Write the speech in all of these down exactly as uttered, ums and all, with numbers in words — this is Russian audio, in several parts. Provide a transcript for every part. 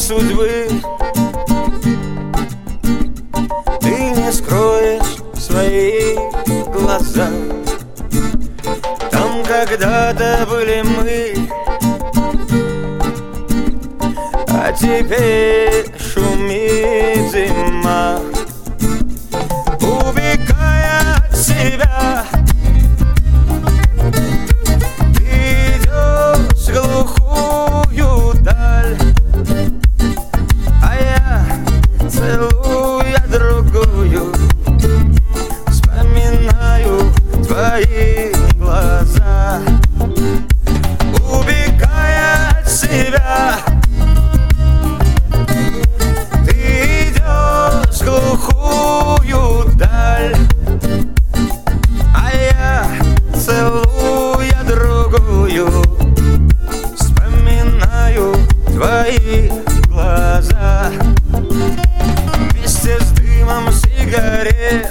судьбы ты не скроешь свои глаза. Там когда-то были мы, а теперь шумит зима. Убегая от себя, ты идешь в глухую даль, а я, целуя другую, вспоминаю твои глаза. Убегая от себя, ты идешь в глухую даль, а я, целуя другую, вспоминаю твои глаза. Вместе с дымом сигарет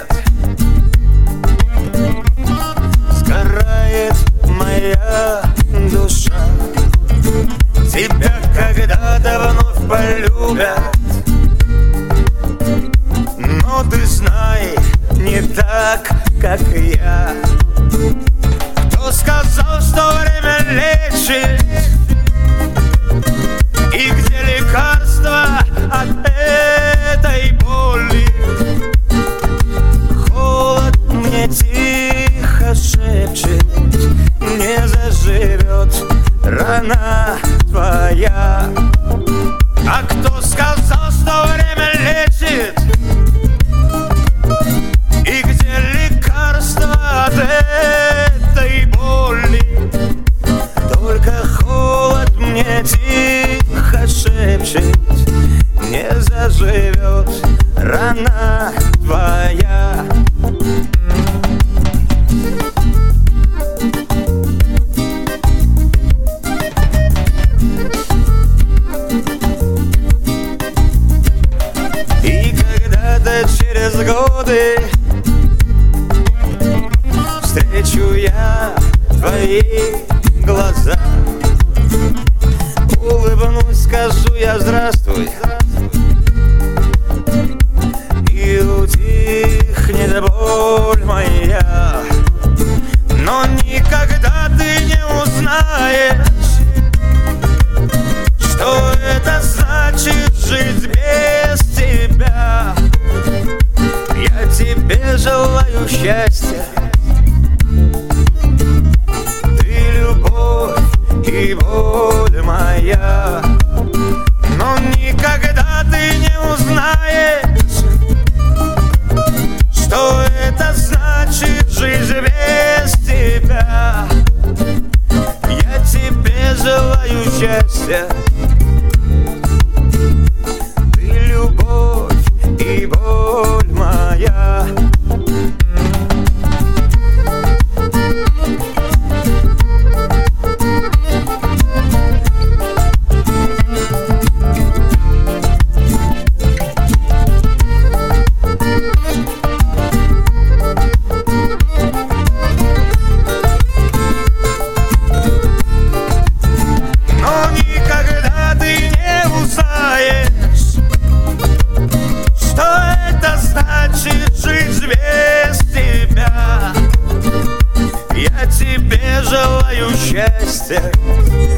сгорает моя душа. Тебя когда-то вновь полюбят, но ты знай, не так, как я. Кто сказал, что время лечит? И где лекарство от этой боли? Холод мне тихо шепчет: не заживет рана твоя. А кто сказал, что время лечит? И где лекарство от этой боли? Только холод мне тихо шепчет: не заживет рана твоя. И когда-то через годы встречу я твои глаза, улыбнусь, скажу я здравствуй, и утихнет боль моя. Но никогда ты не узнаешь, что это значит жить без тебя. Я тебе желаю счастья, ты любовь и боль моя. Но никогда ты не узнаешь, что это значит жить без тебя. Я тебе желаю счастья, ты любовь и боль моя. Я тебе желаю счастья,